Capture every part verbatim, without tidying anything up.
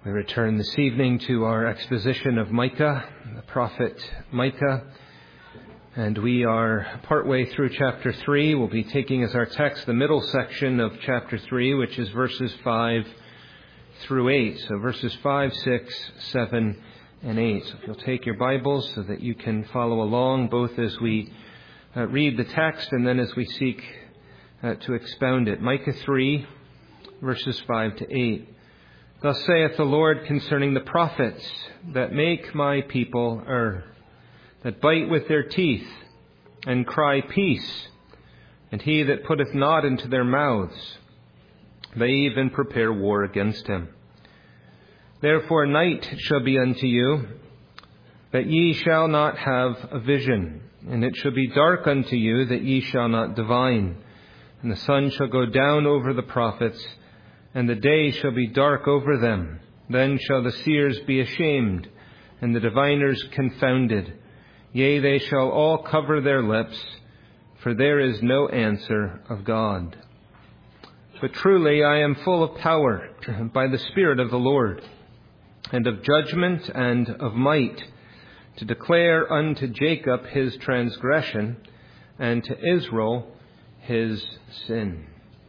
We return this evening to our exposition of Micah, the prophet Micah, and we are partway through chapter three. We'll be taking as our text the middle section of chapter three, which is verses five through eight. So verses five, six, seven, and eight. So if you'll take your Bibles so that you can follow along, both as we uh, read the text and then as we seek uh, to expound it. Micah three, verses five to eight. Thus saith the Lord concerning the prophets that make my people err, that bite with their teeth and cry peace, and he that putteth not into their mouths, they even prepare war against him. Therefore night shall be unto you, that ye shall not have a vision, and it shall be dark unto you, that ye shall not divine. And the sun shall go down over the prophets, and the day shall be dark over them. Then shall the seers be ashamed, and the diviners confounded. Yea, they shall all cover their lips, for there is no answer of God. But truly I am full of power by the Spirit of the Lord, and of judgment and of might, to declare unto Jacob his transgression, and to Israel his sin.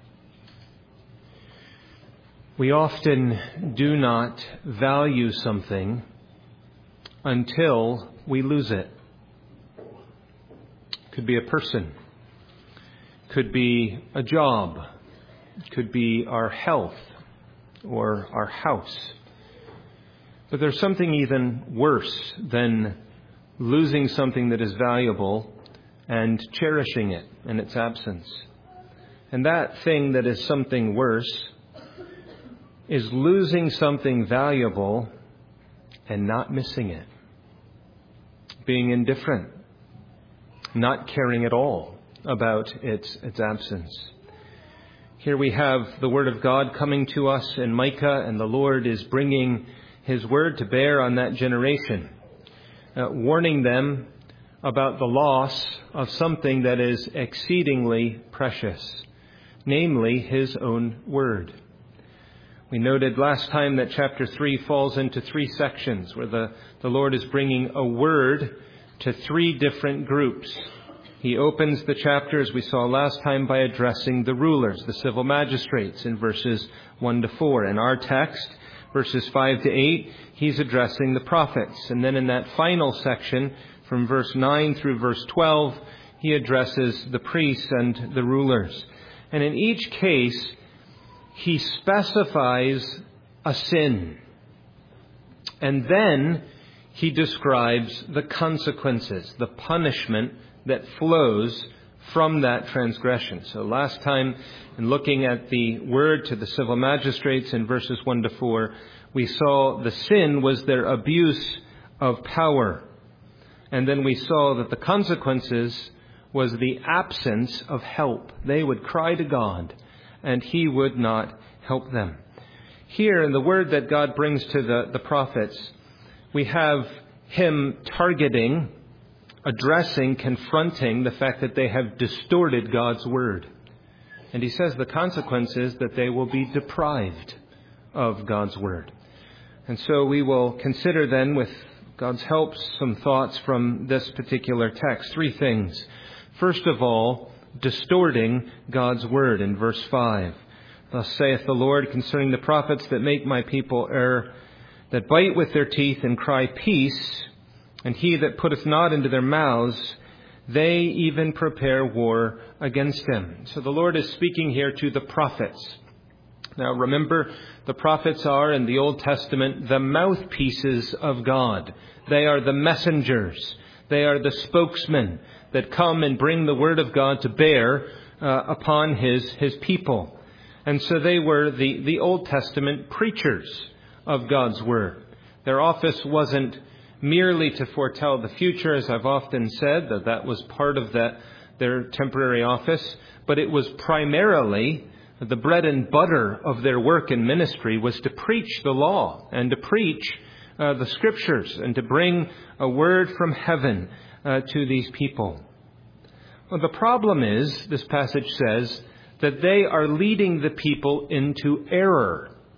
We often do not value something until we lose it. Could be a person, could be a job, could be our health or our house. But there's something even worse than losing something that is valuable and cherishing it in its absence. And that thing that is something worse is losing something valuable and not missing it. Being indifferent, not caring at all about its, its absence. Here we have the Word of God coming to us in Micah, and the Lord is bringing His Word to bear on that generation, uh, warning them about the loss of something that is exceedingly precious, namely His own Word. We noted last time that chapter three falls into three sections where the, the Lord is bringing a word to three different groups. He opens the chapter, as we saw last time, by addressing the rulers, the civil magistrates, in verses one to four. In our text, verses five to eight, he's addressing the prophets. And then in that final section, from verse nine through verse twelve, he addresses the priests and the rulers. And in each case, he specifies a sin, and then he describes the consequences, the punishment that flows from that transgression. So last time, in looking at the word to the civil magistrates in verses one to four, we saw the sin was their abuse of power. And then we saw that the consequences was the absence of help. They would cry to God, and He would not help them. Here, in the word that God brings to the, the prophets, we have Him targeting, addressing, confronting the fact that they have distorted God's word. And He says the consequence is that they will be deprived of God's word. And so we will consider then, with God's help, some thoughts from this particular text. Three things. First of all, distorting God's word in verse five. Thus saith the Lord concerning the prophets that make my people err, that bite with their teeth and cry peace, and he that putteth not into their mouths, they even prepare war against him. So the Lord is speaking here to the prophets. Now remember, the prophets are in the Old Testament the mouthpieces of God. They are the messengers. They are the spokesmen that come and bring the word of God to bear uh, upon his, his people. And so they were the, the Old Testament preachers of God's word. Their office wasn't merely to foretell the future, as I've often said, that that was part of that, their temporary office, but it was primarily the bread and butter of their work and ministry was to preach the law and to preach uh, the scriptures and to bring a word from heaven uh, to these people. Well, the problem is, this passage says, that they are leading the people into error.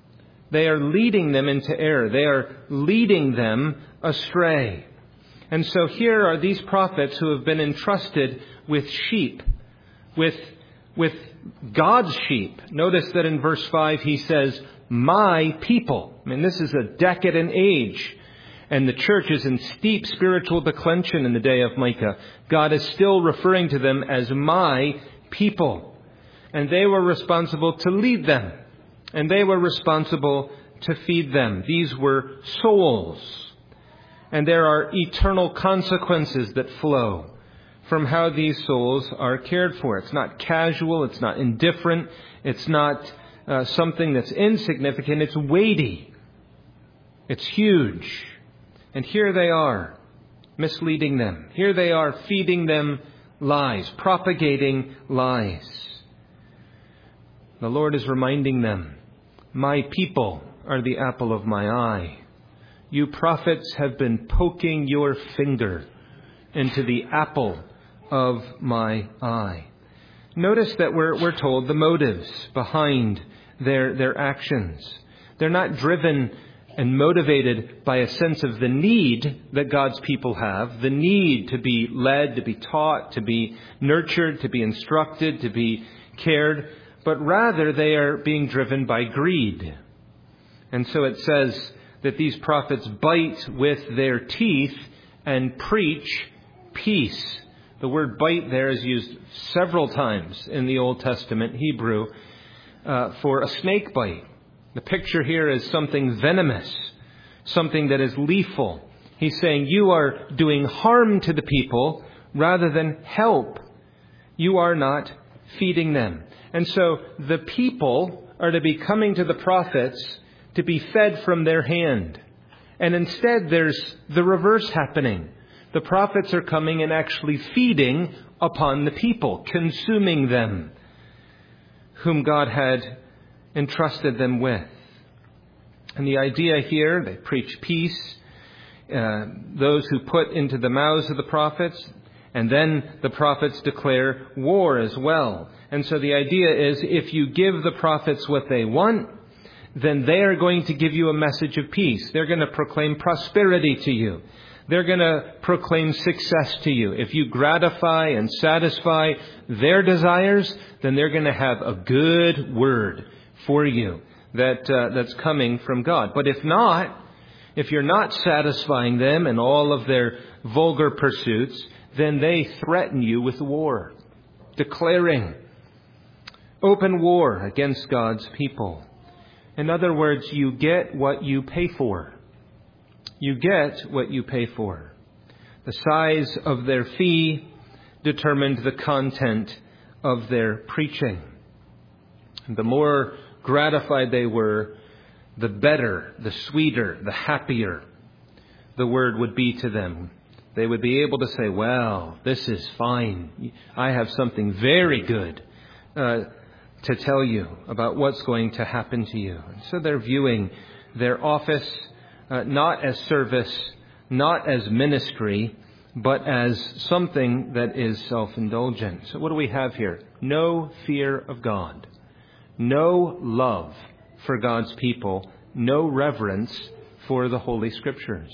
They are leading them into error. They are leading them astray. And so here are these prophets who have been entrusted with sheep, with, with God's sheep. Notice that in verse five he says, my people. I mean, this is a decadent age. And the church is in steep spiritual declension in the day of Micah. God is still referring to them as my people. And they were responsible to lead them. And they were responsible to feed them. These were souls. And there are eternal consequences that flow from how these souls are cared for. It's not casual. It's not indifferent. It's not uh, something that's insignificant. It's weighty. It's huge. And here they are, misleading them. Here they are, feeding them lies, propagating lies. The Lord is reminding them, my people are the apple of my eye. You prophets have been poking your finger into the apple of my eye. Notice that we're, we're told the motives behind their, their actions. They're not driven and motivated by a sense of the need that God's people have, the need to be led, to be taught, to be nurtured, to be instructed, to be cared, but rather they are being driven by greed. And so it says that these prophets bite with their teeth and preach peace. The word bite there is used several times in the Old Testament Hebrew uh, for a snake bite. The picture here is something venomous, something that is lethal. He's saying you are doing harm to the people rather than help. You are not feeding them. And so the people are to be coming to the prophets to be fed from their hand. And instead there's the reverse happening. The prophets are coming and actually feeding upon the people, consuming them, whom God had entrusted them with. And the idea here, they preach peace, uh, those who put into the mouths of the prophets, and then the prophets declare war as well. And so the idea is if you give the prophets what they want, then they are going to give you a message of peace. They're going to proclaim prosperity to you. They're going to proclaim success to you. If you gratify and satisfy their desires, then they're going to have a good word for you that uh, that's coming from God. But if not, if you're not satisfying them in all of their vulgar pursuits, then they threaten you with war, declaring open war against God's people. In other words, you get what you pay for. You get what you pay for. The size of their fee determined the content of their preaching. The more gratified they were, the better, the sweeter, the happier the word would be to them. They would be able to say, well, this is fine. I have something very good uh, to tell you about what's going to happen to you. And so they're viewing their office uh, not as service, not as ministry, but as something that is self-indulgent. So what do we have here? No fear of God. No love for God's people. No reverence for the Holy Scriptures.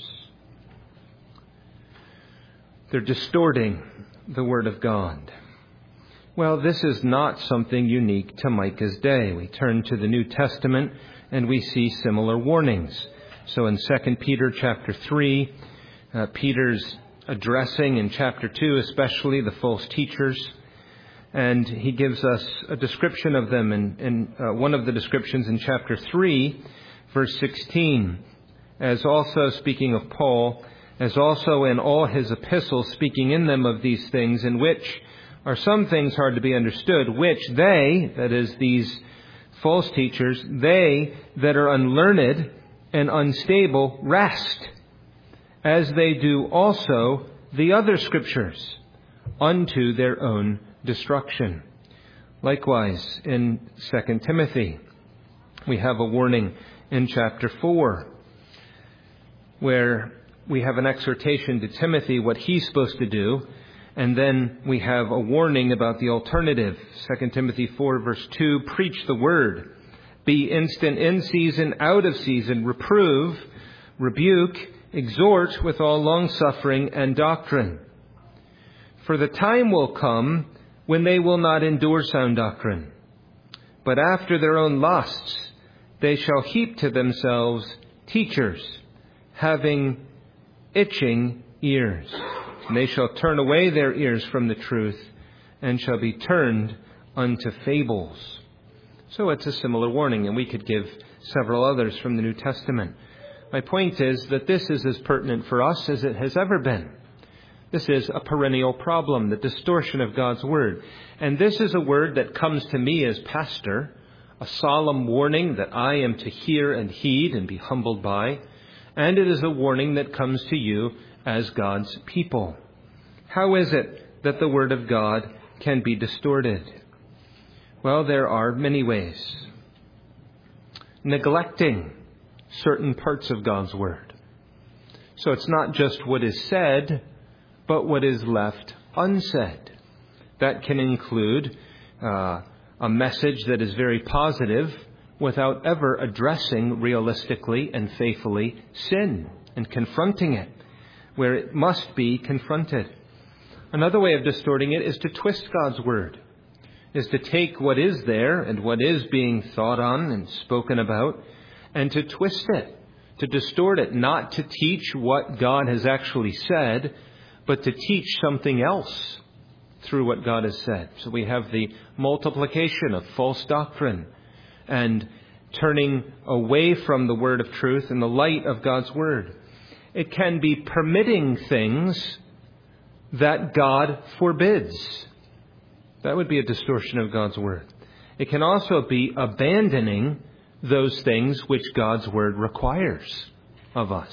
They're distorting the Word of God. Well, this is not something unique to Micah's day. We turn to the New Testament and we see similar warnings. So in Second Peter chapter three, uh, Peter's addressing in chapter two especially the false teachers. And he gives us a description of them in, in uh, one of the descriptions in chapter three, verse sixteen. As also, speaking of Paul, as also in all his epistles, speaking in them of these things, in which are some things hard to be understood, which they, that is these false teachers, they that are unlearned and unstable rest, as they do also the other Scriptures, unto their own destruction. Likewise, in Second Timothy, we have a warning in chapter four, where we have an exhortation to Timothy, what he's supposed to do, and then we have a warning about the alternative. Second Timothy four, verse two, preach the word, Be instant in season, out of season, reprove, rebuke, exhort with all longsuffering and doctrine. For the time will come when they will not endure sound doctrine, but after their own lusts they shall heap to themselves teachers, having itching ears. And they shall turn away their ears from the truth, and shall be turned unto fables. So it's a similar warning, and we could give several others from the New Testament. My point is that this is as pertinent for us as it has ever been. This is a perennial problem, the distortion of God's Word. And this is a word that comes to me as pastor, a solemn warning that I am to hear and heed and be humbled by. And it is a warning that comes to you as God's people. How is it that the Word of God can be distorted? Well, there are many ways. Neglecting certain parts of God's Word. So it's not just what is said, but what is left unsaid. That can include uh, a message that is very positive without ever addressing realistically and faithfully sin and confronting it where it must be confronted. Another way of distorting it is to twist God's Word, is to take what is there and what is being thought on and spoken about and to twist it, to distort it, not to teach what God has actually said, but to teach something else through what God has said. So we have the multiplication of false doctrine and turning away from the word of truth in the light of God's Word. It can be permitting things that God forbids. That would be a distortion of God's Word. It can also be abandoning those things which God's Word requires of us.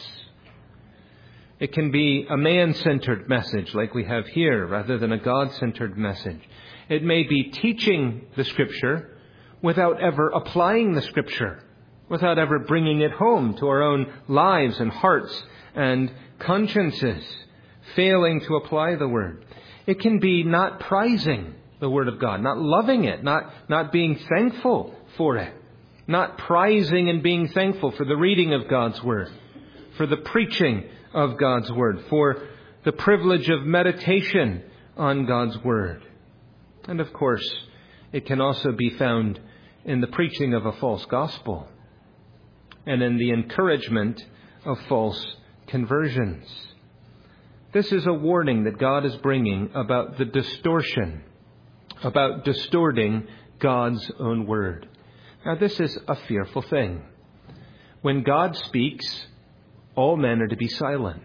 It can be a man-centered message like we have here rather than a God-centered message. It may be teaching the Scripture without ever applying the Scripture, without ever bringing it home to our own lives and hearts and consciences, failing to apply the Word. It can be not prizing the Word of God, not loving it, not, not being thankful for it, not prizing and being thankful for the reading of God's Word, for the preaching of God's Word, for the privilege of meditation on God's Word. And of course, it can also be found in the preaching of a false gospel and in the encouragement of false conversions. This is a warning that God is bringing about the distortion, about distorting God's own Word. Now, this is a fearful thing. When God speaks, all men are to be silent.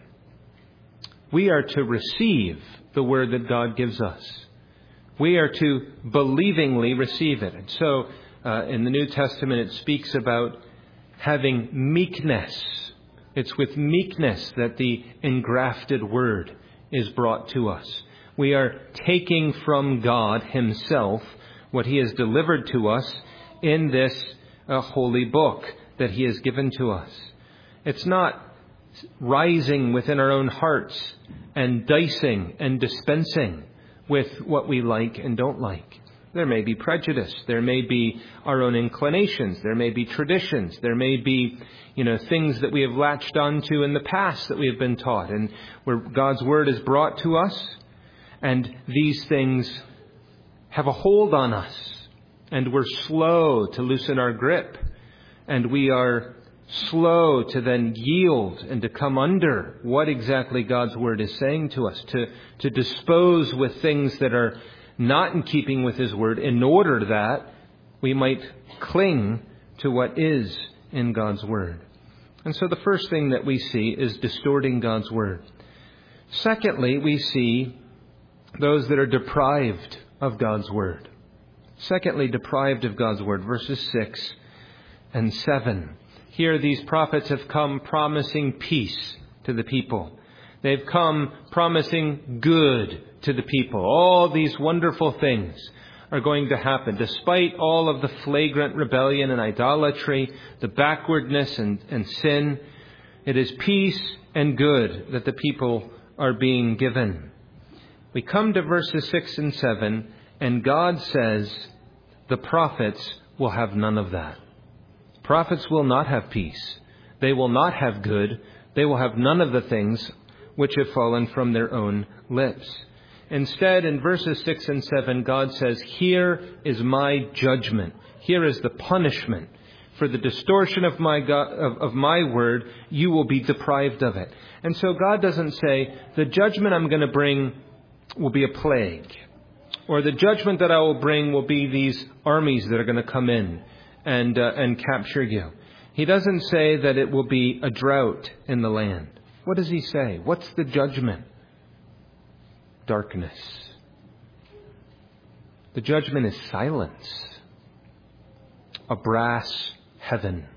We are to receive the word that God gives us. We are to believingly receive it. And so, uh, in the New Testament, it speaks about having meekness. It's with meekness that the engrafted word is brought to us. We are taking from God Himself what He has delivered to us in this uh, holy book that He has given to us. It's not rising within our own hearts and dicing and dispensing with what we like and don't like. There may be prejudice. There may be our own inclinations. There may be traditions. There may be, you know, things that we have latched onto in the past that we have been taught, and where God's Word is brought to us, and these things have a hold on us, and we're slow to loosen our grip, and we are slow to then yield and to come under what exactly God's Word is saying to us, to, to dispose with things that are not in keeping with His Word, in order that we might cling to what is in God's Word. And so the first thing that we see is distorting God's Word. Secondly, we see those that are deprived of God's Word. Secondly, deprived of God's Word, verses six and seven. Here these prophets have come promising peace to the people. They've come promising good to the people. All these wonderful things are going to happen despite all of the flagrant rebellion and idolatry, the backwardness and, and sin. It is peace and good that the people are being given. We come to verses six and seven, and God says the prophets will have none of that. Prophets will not have peace. They will not have good. They will have none of the things which have fallen from their own lips. Instead, in verses six and seven, God says, here is my judgment. Here is the punishment. For the distortion of my God, of, of my word, you will be deprived of it. And so God doesn't say, the judgment I'm going to bring will be a plague. Or the judgment that I will bring will be these armies that are going to come in and uh, and capture you. He doesn't say that it will be a drought in the land. What does he say? What's the judgment? Darkness. The judgment is silence. A brass heaven.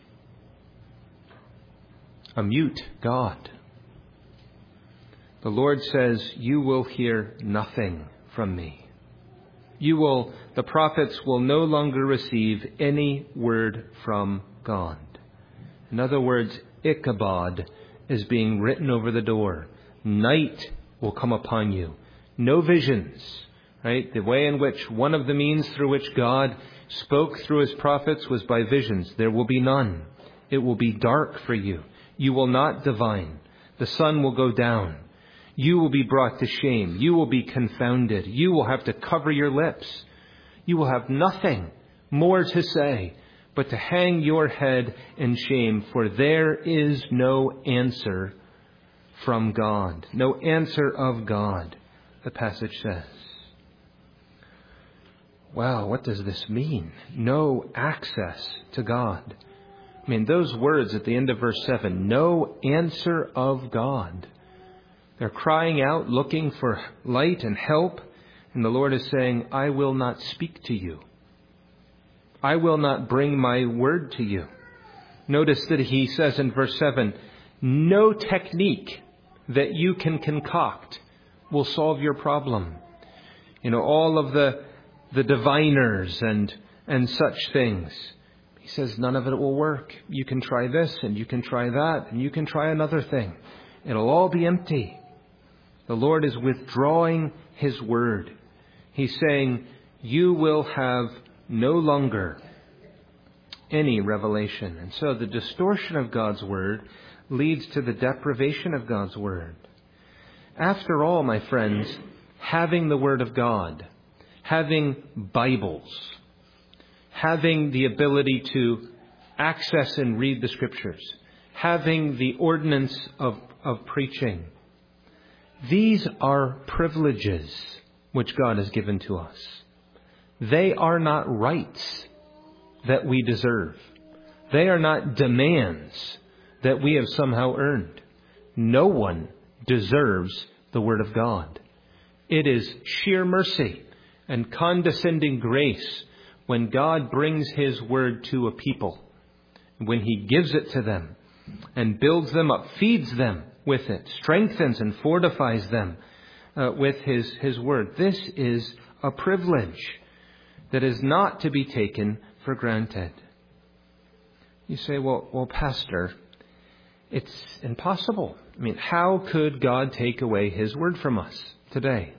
A mute God. The Lord says, you will hear nothing from me. You will, the prophets will no longer receive any word from God. In other words, Ichabod is being written over the door. Night will come upon you. No visions, right? The way in which one of the means through which God spoke through his prophets was by visions. There will be none. It will be dark for you. You will not divine. The sun will go down. You will be brought to shame. You will be confounded. You will have to cover your lips. You will have nothing more to say but to hang your head in shame, for there is no answer from God. No answer of God, the passage says. Wow, what does this mean? No access to God. I mean, those words at the end of verse seven, no answer of God. They're crying out, looking for light and help. And the Lord is saying, I will not speak to you. I will not bring my word to you. Notice that he says in verse seven, no technique that you can concoct will solve your problem. You know, all of the the diviners and and such things. He says none of it will work. You can try this and you can try that and you can try another thing. It'll all be empty. The Lord is withdrawing his word. He's saying, you will have no longer any revelation. And so the distortion of God's word leads to the deprivation of God's word. After all, my friends, having the word of God, having Bibles, having the ability to access and read the scriptures, having the ordinance of, of preaching, these are privileges which God has given to us. They are not rights that we deserve. They are not demands that we have somehow earned. No one deserves the word of God. It is sheer mercy and condescending grace when God brings his word to a people, when he gives it to them and builds them up, feeds them with it, strengthens and fortifies them uh, with his, his word. This is a privilege that is not to be taken for granted. You say, well, well, Pastor, it's impossible. I mean, how could God take away his word from us today?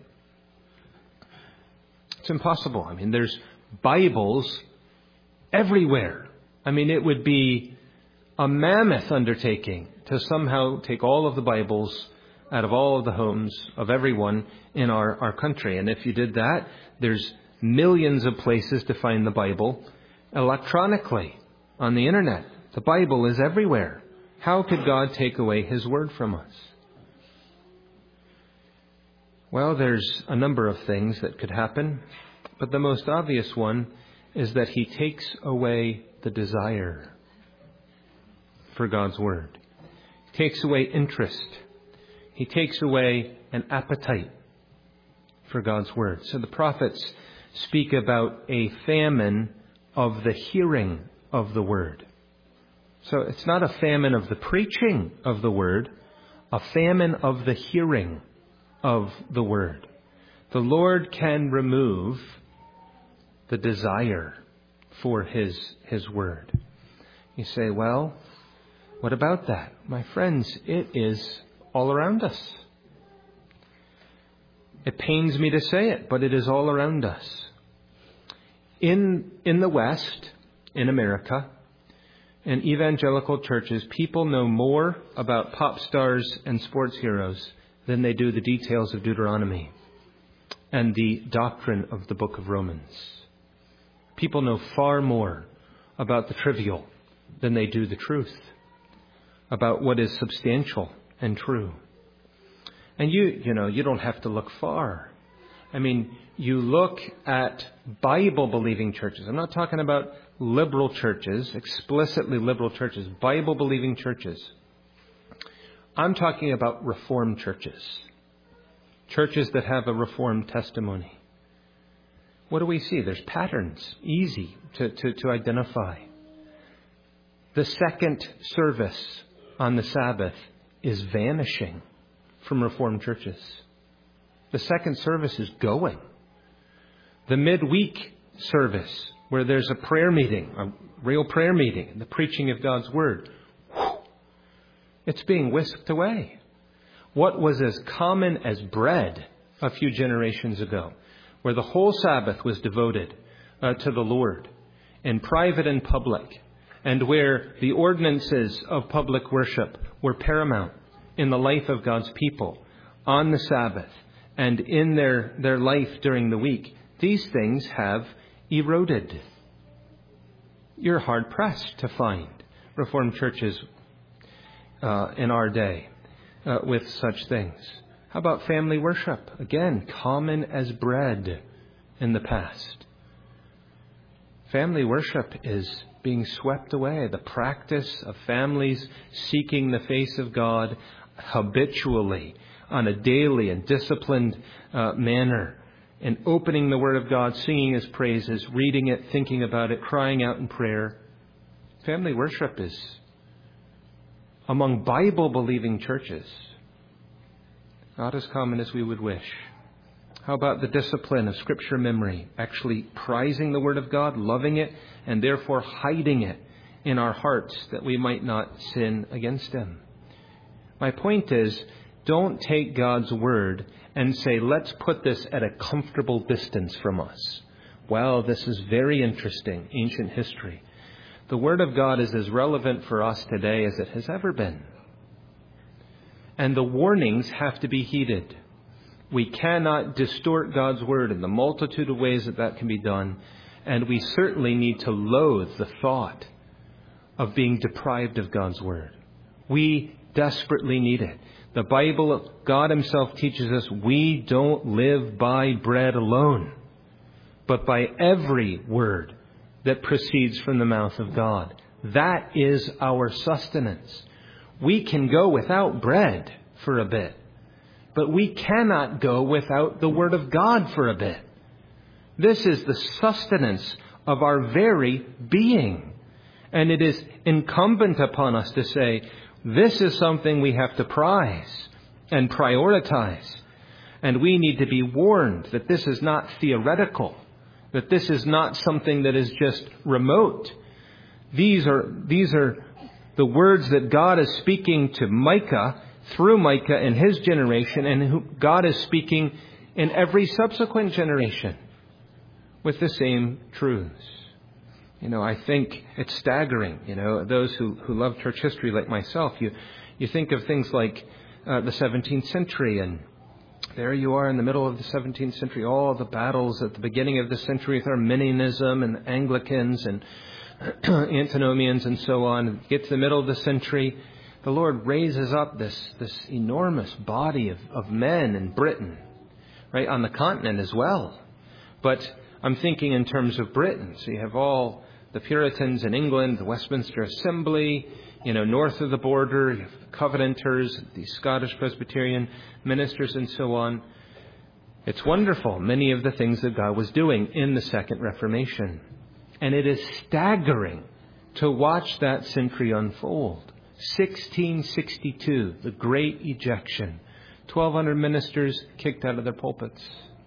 It's impossible. I mean, there's Bibles everywhere. I mean, it would be a mammoth undertaking to somehow take all of the Bibles out of all of the homes of everyone in our, our country. And if you did that, there's millions of places to find the Bible electronically on the internet. The Bible is everywhere. How could God take away his word from us? Well, there's a number of things that could happen, but the most obvious one is that he takes away the desire for God's word. He takes away interest. He takes away an appetite for God's word. So the prophets speak about a famine of the hearing of the word. So it's not a famine of the preaching of the word, a famine of the hearing of the word. The Lord can remove the desire for his, his word. You say, well, what about that? My friends, it is all around us. It pains me to say it, but it is all around us. In, in the West, in America, in evangelical churches, people know more about pop stars and sports heroes than they do the details of Deuteronomy and the doctrine of the book of Romans. People know far more about the trivial than they do the truth, about what is substantial and true. And you, you know, you don't have to look far. I mean, you look at Bible-believing churches. I'm not talking about liberal churches, explicitly liberal churches, Bible-believing churches. I'm talking about Reformed churches, churches that have a Reformed testimony. What do we see? There's patterns, easy to, to, to identify. The second service on the Sabbath is vanishing from Reformed churches. The second service is going. The midweek service, where there's a prayer meeting, a real prayer meeting, the preaching of God's Word, whew, it's being whisked away. What was as common as bread a few generations ago, where the whole Sabbath was devoted uh, to the Lord, in private and public, and where the ordinances of public worship were paramount in the life of God's people on the Sabbath and in their, their life during the week, these things have eroded. You're hard-pressed to find Reformed churches uh, in our day uh, with such things. How about family worship? Again, common as bread in the past. Family worship is being swept away. The practice of families seeking the face of God habitually on a daily and disciplined uh, manner, and opening the Word of God, singing His praises, reading it, thinking about it, crying out in prayer. Family worship is among Bible-believing churches not as common as we would wish. How about the discipline of Scripture memory, actually prizing the Word of God, loving it, and therefore hiding it in our hearts that we might not sin against Him? My point is, don't take God's Word and say, let's put this at a comfortable distance from us. Well, this is very interesting, ancient history. The Word of God is as relevant for us today as it has ever been. And the warnings have to be heeded. We cannot distort God's Word in the multitude of ways that that can be done. And we certainly need to loathe the thought of being deprived of God's Word. We desperately need it. The Bible, God Himself teaches us we don't live by bread alone, but by every word that proceeds from the mouth of God. That is our sustenance. We can go without bread for a bit, but we cannot go without the Word of God for a bit. This is the sustenance of our very being. And it is incumbent upon us to say, this is something we have to prize and prioritize. And we need to be warned that this is not theoretical, that this is not something that is just remote. These are, these are the words that God is speaking to Micah, through Micah in his generation, and who God is speaking in every subsequent generation with the same truths. You know, I think it's staggering, you know, those who, who love church history like myself, you, you think of things like uh, the seventeenth century, and there you are in the middle of the seventeenth century, all the battles at the beginning of the century with Arminianism and Anglicans and Antinomians and so on. Get to the middle of the century, the Lord raises up this, this enormous body of, of men in Britain, right, on the continent as well. But I'm thinking in terms of Britain. So you have all the Puritans in England, the Westminster Assembly, you know, north of the border, you have the Covenanters, the Scottish Presbyterian ministers and so on. It's wonderful, many of the things that God was doing in the Second Reformation. And it is staggering to watch that century unfold. sixteen sixty-two, the Great Ejection. twelve hundred ministers kicked out of their pulpits.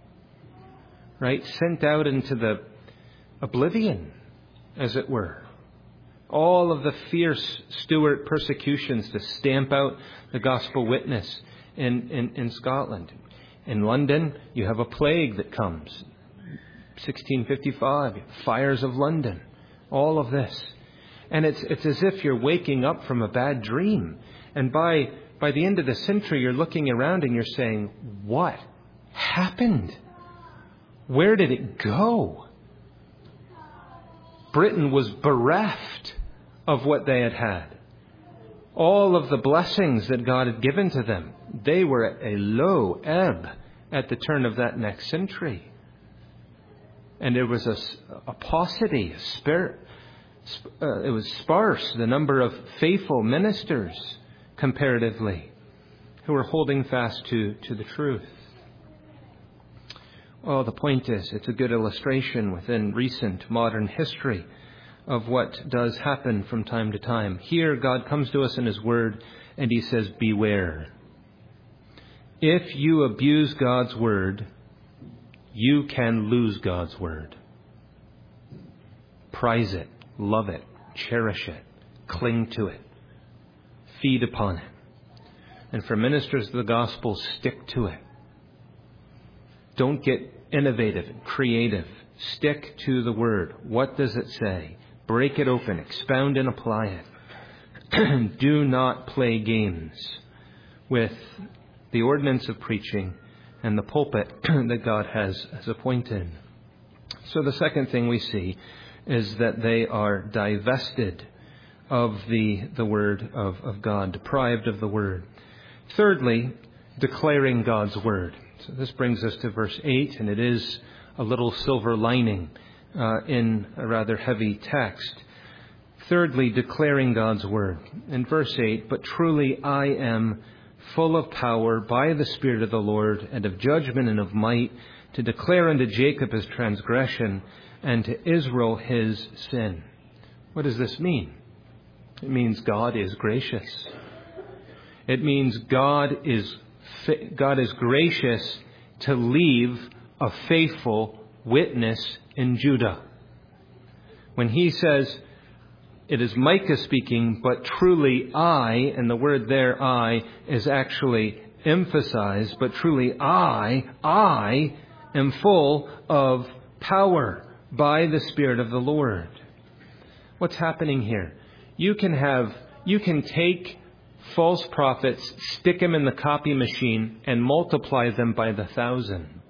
Right? Sent out into the oblivion, as it were. All of the fierce Stuart persecutions to stamp out the gospel witness in, in, in Scotland. In London, you have a plague that comes. sixteen fifty-five, fires of London. All of this. And it's, it's as if you're waking up from a bad dream. And by, by the end of the century, you're looking around and you're saying, what happened? Where did it go? Britain was bereft of what they had had. All of the blessings that God had given to them, they were at a low ebb at the turn of that next century. And there was a, a paucity, a spare, uh, it was sparse, the number of faithful ministers comparatively who were holding fast to, to the truth. Well, the point is, it's a good illustration within recent modern history of what does happen from time to time. Here, God comes to us in His Word and He says, beware. If you abuse God's Word, you can lose God's Word. Prize it, love it, cherish it, cling to it, feed upon it. And for ministers of the gospel, stick to it. Don't get innovative and creative. Stick to the Word. What does it say? Break it open, expound and apply it. Do not play games with the ordinance of preaching and the pulpit that God has, has appointed. So the second thing we see is that they are divested of the, the Word of, of God, deprived of the Word. Thirdly, declaring God's Word. So this brings us to verse eight, and it is a little silver lining uh, in a rather heavy text. Thirdly, declaring God's Word. In verse eight, but truly I am full of power by the Spirit of the Lord, and of judgment and of might, to declare unto Jacob his transgression, and to Israel his sin. What does this mean? It means God is gracious. It means God is God is gracious to leave a faithful witness in Judah. When he says, it is Micah speaking, but truly I, and the word there, I, is actually emphasized, but truly I, I am full of power by the Spirit of the Lord. What's happening here? You can have, you can take false prophets, stick them in the copy machine, and multiply them by the thousand.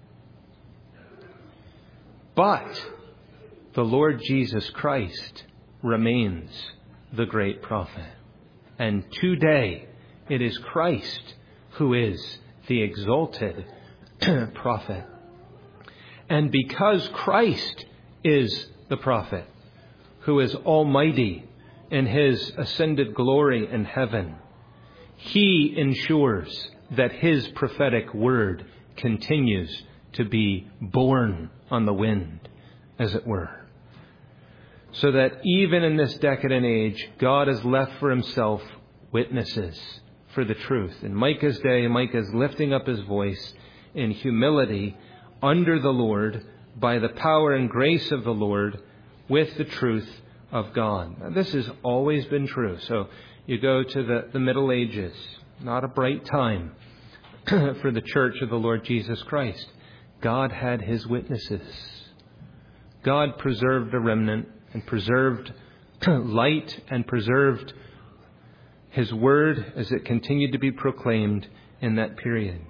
But the Lord Jesus Christ remains the great prophet. And today it is Christ who is the exalted prophet. And because Christ is the prophet, who is almighty in His ascended glory in heaven, He ensures that His prophetic word continues to be borne on the wind, as it were. So that even in this decadent age, God has left for Himself witnesses for the truth. In Micah's day, Micah is lifting up his voice in humility under the Lord, by the power and grace of the Lord, with the truth of God. Now, this has always been true. So you go to the, the Middle Ages, not a bright time for the church of the Lord Jesus Christ. God had His witnesses. God preserved a remnant and preserved light and preserved His word as it continued to be proclaimed in that period.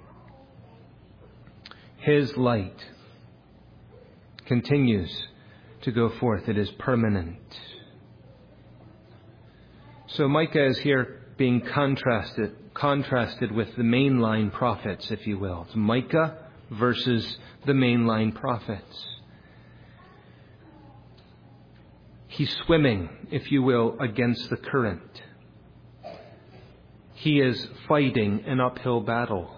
His light continues to go forth. It is permanent. So Micah is here being contrasted, contrasted with the mainline prophets, if you will. It's Micah versus the mainline prophets. He's swimming, if you will, against the current. He is fighting an uphill battle.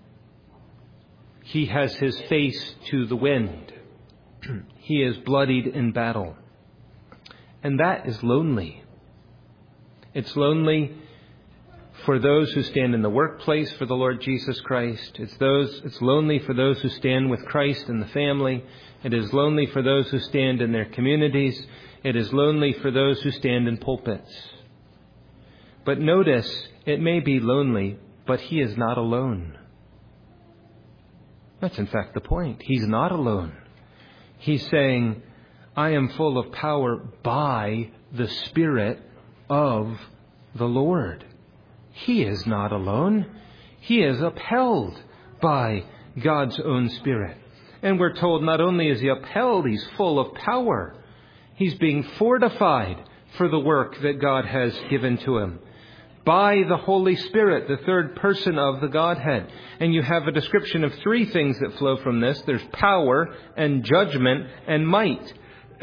He has his face to the wind. He is bloodied in battle. And that is lonely. It's lonely for those who stand in the workplace for the Lord Jesus Christ. It's those, it's lonely for those who stand with Christ in the family. It is lonely for those who stand in their communities. It is lonely for those who stand in pulpits. But notice, it may be lonely, but he is not alone. That's in fact the point. He's not alone. He's saying, I am full of power by the Spirit of the Lord. He is not alone. He is upheld by God's own Spirit. And we're told not only is he upheld, he's full of power. He's being fortified for the work that God has given to him by the Holy Spirit, the third person of the Godhead. And you have a description of three things that flow from this. There's power and judgment and might.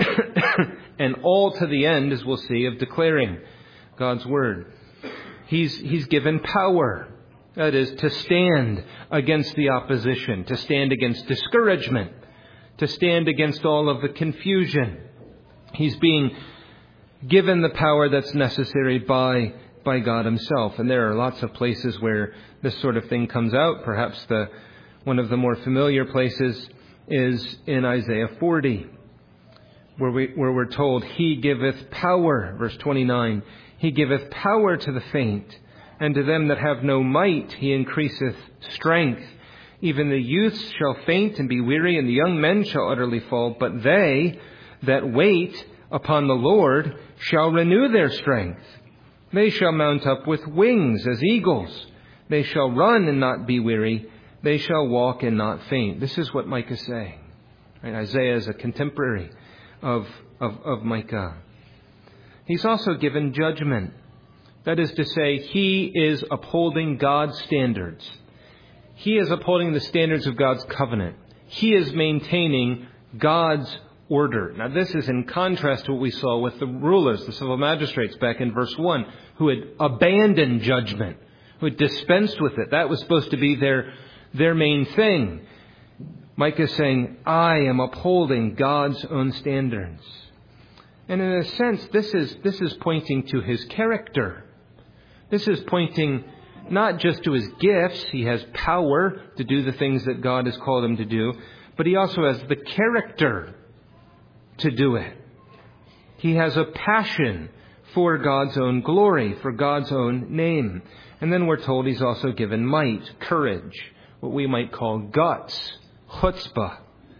And all to the end, as we'll see, of declaring God's word. He's, he's given power. That is, to stand against the opposition, to stand against discouragement, to stand against all of the confusion. He's being given the power that's necessary by, by God himself. And there are lots of places where this sort of thing comes out. Perhaps the one of the more familiar places is in Isaiah forty, where, we, where we're told, he giveth power, verse twenty-nine, he giveth power to the faint, and to them that have no might he increaseth strength. Even the youths shall faint and be weary, and the young men shall utterly fall. But they that wait upon the Lord shall renew their strength. They shall mount up with wings as eagles. They shall run and not be weary. They shall walk and not faint. This is what Micah is saying. Right? Isaiah is a contemporary of, of, of Micah. He's also given judgment. That is to say, he is upholding God's standards. He is upholding the standards of God's covenant. He is maintaining God's order. Now, this is in contrast to what we saw with the rulers, the civil magistrates back in verse one, who had abandoned judgment, who had dispensed with it. That was supposed to be their, their main thing. Micah is saying, I am upholding God's own standards. And in a sense, this is, this is pointing to his character. This is pointing not just to his gifts. He has power to do the things that God has called him to do, but he also has the character to do it. He has a passion for God's own glory, for God's own name. And then we're told he's also given might, courage, what we might call guts, chutzpah.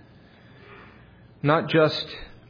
Not just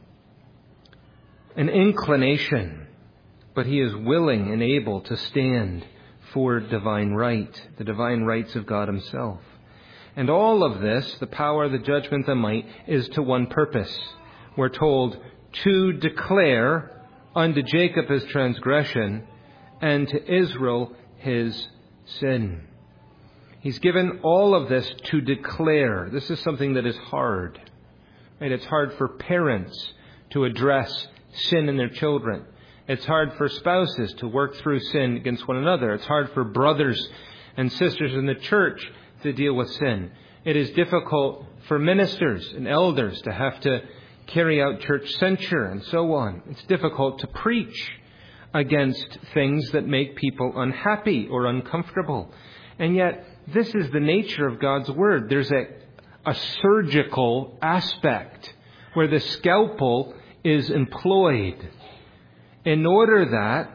an inclination, but he is willing and able to stand for divine right, the divine rights of God himself. And all of this, the power, the judgment, the might, is to one purpose. We're told to declare unto Jacob his transgression and to Israel his sin. He's given all of this to declare. This is something that is hard. Right? It's hard for parents to address sin in their children. It's hard for spouses to work through sin against one another. It's hard for brothers and sisters in the church to deal with sin. It is difficult for ministers and elders to have to carry out church censure and so on. It's difficult to preach against things that make people unhappy or uncomfortable. And yet, this is the nature of God's word. There's a, a surgical aspect where the scalpel is employed in order that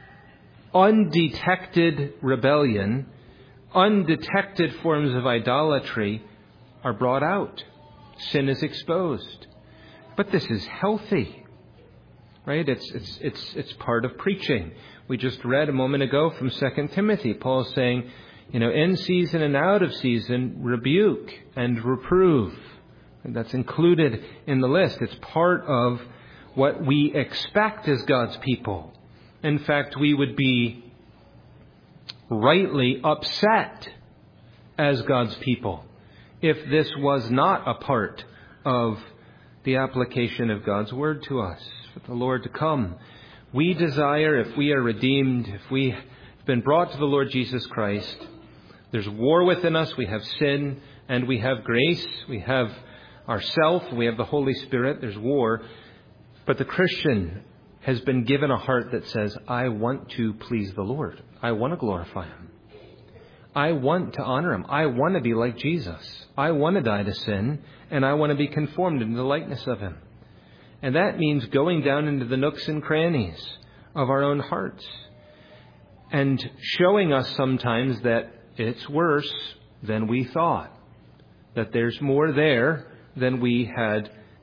undetected rebellion, undetected forms of idolatry are brought out. Sin is exposed. But this is healthy, right? It's, it's, it's, it's part of preaching. We just read a moment ago from Second Timothy. Paul's saying, you know, in season and out of season, rebuke and reprove. And that's included in the list. It's part of what we expect as God's people. In fact, we would be rightly upset as God's people if this was not a part of the application of God's word to us, for the Lord to come. We desire, if we are redeemed, if we have been brought to the Lord Jesus Christ, there's war within us. We have sin and we have grace. We have ourself. We have the Holy Spirit. There's war. But the Christian has been given a heart that says, I want to please the Lord. I want to glorify him. I want to honor him. I want to be like Jesus. I want to die to sin, and I want to be conformed into the likeness of him. And that means going down into the nooks and crannies of our own hearts and showing us sometimes that it's worse than we thought, that there's more there than we had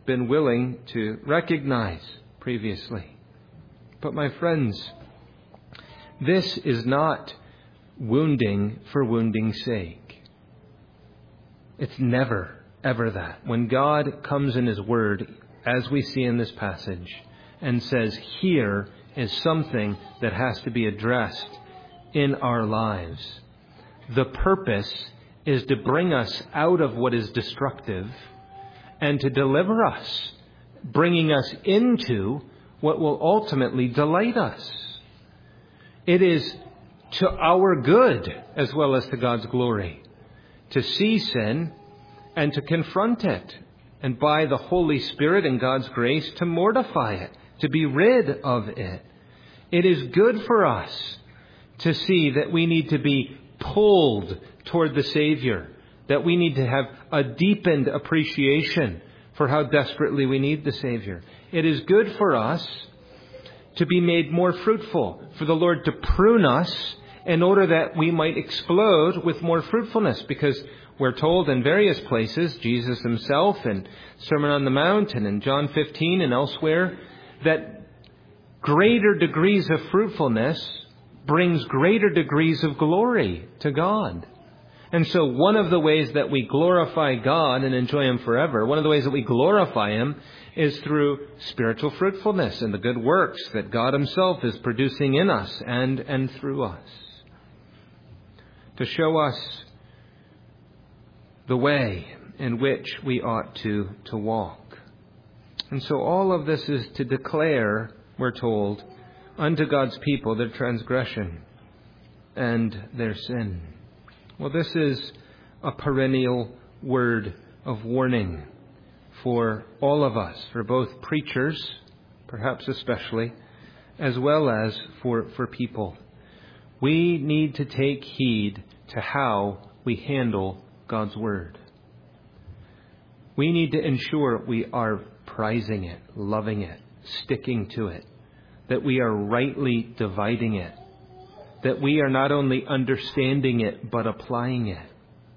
been willing to recognize previously. But my friends, this is not wounding for wounding's sake. It's never, ever that. When God comes in His Word, as we see in this passage, and says, here is something that has to be addressed in our lives, the purpose is to bring us out of what is destructive and to deliver us, bringing us into what will ultimately delight us. It is to our good as well as to God's glory to see sin and to confront it, and by the Holy Spirit and God's grace to mortify it, to be rid of it. It is good for us to see that we need to be pulled toward the Savior, that we need to have a deepened appreciation for how desperately we need the Savior. It is good for us to be made more fruitful, for the Lord to prune us in order that we might explode with more fruitfulness, because we're told in various places, Jesus Himself in Sermon on the Mount and in John fifteen and elsewhere, that greater degrees of fruitfulness brings greater degrees of glory to God. And so one of the ways that we glorify God and enjoy Him forever, one of the ways that we glorify Him is through spiritual fruitfulness and the good works that God Himself is producing in us and, and through us, to show us the way in which we ought to, to walk. And so all of this is to declare, we're told, unto God's people their transgression and their sin. Well, this is a perennial word of warning for all of us, for both preachers, perhaps especially, as well as for, for people. We need to take heed to how we handle God's Word. We need to ensure we are prizing it, loving it, sticking to it, that we are rightly dividing it, that we are not only understanding it, but applying it.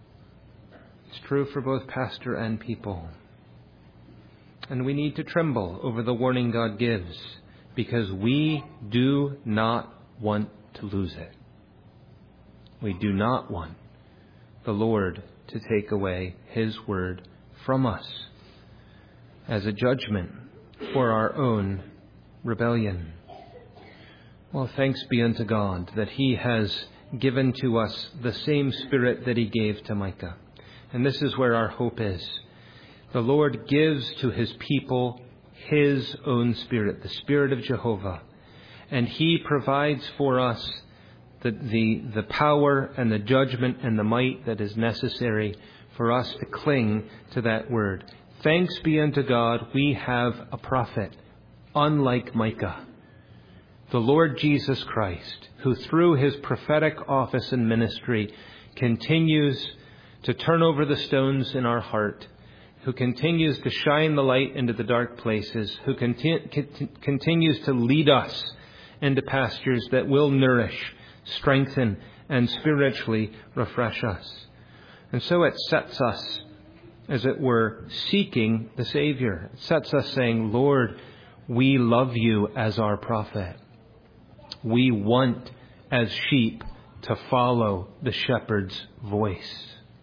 It's true for both pastor and people. And we need to tremble over the warning God gives, because we do not want to lose it. We do not want the Lord to take away His Word from us as a judgment for our own rebellion. Well, thanks be unto God that He has given to us the same Spirit that He gave to Micah. And this is where our hope is. The Lord gives to His people His own Spirit, the Spirit of Jehovah. And He provides for us the, the, the power and the judgment and the might that is necessary for us to cling to that word. Thanks be unto God, we have a prophet, unlike Micah, the Lord Jesus Christ, who through His prophetic office and ministry continues to turn over the stones in our heart, who continues to shine the light into the dark places, who conti- continues to lead us into pastures that will nourish, strengthen, and spiritually refresh us. And so it sets us, as it were, seeking the Savior. It sets us saying, Lord, we love You as our prophet. We want, as sheep, to follow the shepherd's voice.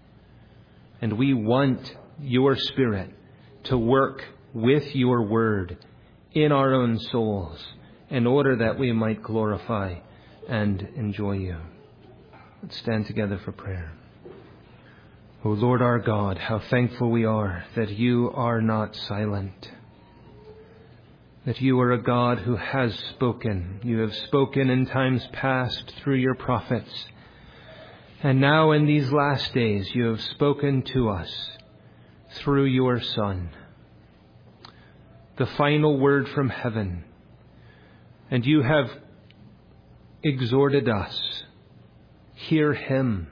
And we want Your Spirit to work with Your Word in our own souls in order that we might glorify and enjoy You. Let's stand together for prayer. O Lord our God, how thankful we are that You are not silent, that You are a God who has spoken. You have spoken in times past through Your prophets, and now in these last days You have spoken to us through Your Son, the final word from heaven. And You have exhorted us, hear Him.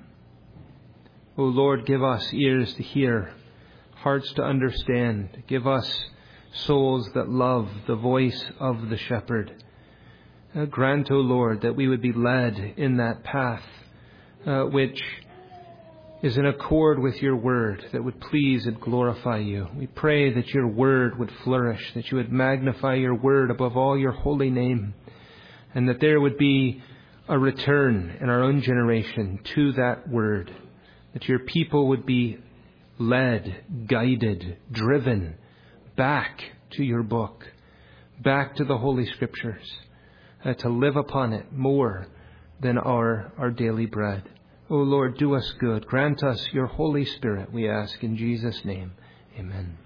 O Lord, give us ears to hear, hearts to understand. Give us souls that love the voice of the shepherd. Uh, grant, O Lord, that we would be led in that path uh, which is in accord with your word, that would please and glorify you. We pray that your word would flourish, that you would magnify your word above all your holy name, and that there would be a return in our own generation to that word, that your people would be led, guided, driven back to your book, back to the Holy Scriptures, uh, to live upon it more than our, our daily bread. O Lord, do us good. Grant us your Holy Spirit, we ask in Jesus' name. Amen.